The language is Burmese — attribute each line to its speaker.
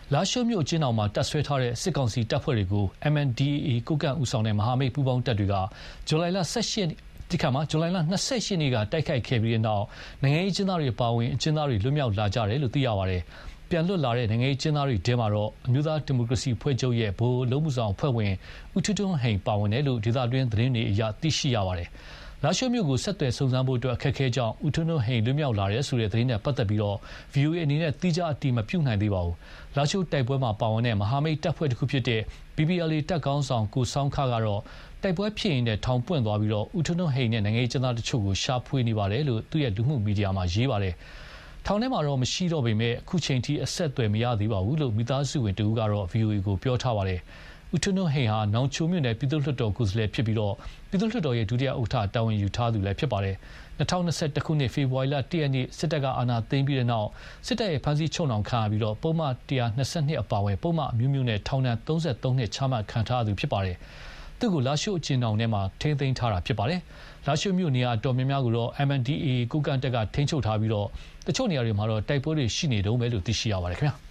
Speaker 1: လာရှိုးမြို့ကျင်းတော်မှာတပ်ဆွဲထားတဲ့စစ်ကောင်စီတပ်ဖွဲ့တွေကို MNDAA ကိုကန့်ဦးဆောင်တဲ့မဟာမိတ်ပူးပေါင်းတပ်တွေကဇူလိုင်လ28ရက်နေ့ကတိုက်ခိုက်ခဲ့ပြီးတဲ့နောက်နိုင်ငံရေးကျင်းသားတွေအပါအဝင်အကျဉ်းသားတွေလွတ်မြောက်လာကြတယ်လို့သိရပါတယ်။ပြန်လွတ်လာတဲ့နိုင်ငံရေးကျင်းသားတွေထဲမှာတော့အမျိုးသားဒီမိုကရေစီဖွဲ့ချုပ်ရဲ့ဗဟိုအလုပ်မှုဆောင်အဖွဲ့ဝင်ဦးထွန်းထွန်းဟိန်ပါဝင်တယ်လို့ဒေသတွင်းသတင်းတွေအရသိရှိရပါတယ်။လာရှိုးမြို့ကိုဆက်သွယ်စုံစမ်းဖို့အတွက်အခက်အခဲကြောင့်ဦးထွန်းထွန်းဟိန်လွတ်မြောက်လာတယ်ဆိုတဲ့သတင်းနဲ့ပတ်သက်ပြီး VOA အနေနဲ့တိကျအတည်မပြုနိုင်သေးပါဘူး။လာရှိုးတိုက်ပွဲမှာပါဝင်တဲ့မဟာမိတ်တပ်ဖွဲ့တစ်ခုဖြစ်တဲ့ BPLA တပ်ကောင်းဆောင်ကိုဆောင်းခါကတော့တိုက်ပွဲဖြစ်ရင်ထောင်ပွင့်သွားပြီးဦးထွန်းထွန်းဟိန်နဲ့နိုင်ငံရေးကျင်းသားတချို့ကိုရှာဖွေနေပါတယ်လို့သူ့ရဲ့လူမှုမီဒီယာမှာရေးပါတယ်။ထောင်ထဲမှာတော့မရှိတော့ပေမဲ့အခုချိန်ထိအဆက်အသွယ်မရသေးပါဘူးလို့မိသားစုဝင်တဦးကတော့ VOA ကိုပြောထားပါတယ်။ဦးထွန်းထွန်းဟိန်ဟာနောင်ချိုမြို့နယ်ပြည်သူ့လွှတ်တော်ကိုယ်စားလှယ်ဖြစ်ပြီးပြည်သူ့လွှတ်တော်ရဲ့ဒုတိယဥက္ကဋ္ဌတာဝန်ယူထားသူလည်းဖြစ်ပါတယ်။2021ခုနှစ်ဖေဖော်ဝါရီလ1ရက်နေ့စစ်တပ်ကအာဏာသိမ်းပြီးတဲ့နောက်စစ်တပ်ရဲ့ဖမ်းဆီးချုပ်နှောင်ခံရပြီးပုံမှန်122အပါအဝင်ပုံမှန်အမျိုးမျိုးနဲ့ထောင်ဒဏ်33နှစ်ချမှတ်ခံထားရသူဖြစ်ပါတယ်။သူ့ကိုလာရှိုးအကျဉ်းထောင်ထဲမှာထိန်းသိမ်းထားတာဖြစ်ပါတယ်။လာရှိုးမြို့နေရာအတော်များများကိုတော့ MNDAA ကိုကန့်တပ်ကထိန်းချုပ်ထားပြီးတချို့နေရာတွေမှာတော့တိုက်ပွဲတွေရှိနေတုန်းပဲလို့သိရှိရပါတယ်ခင်ဗျာ။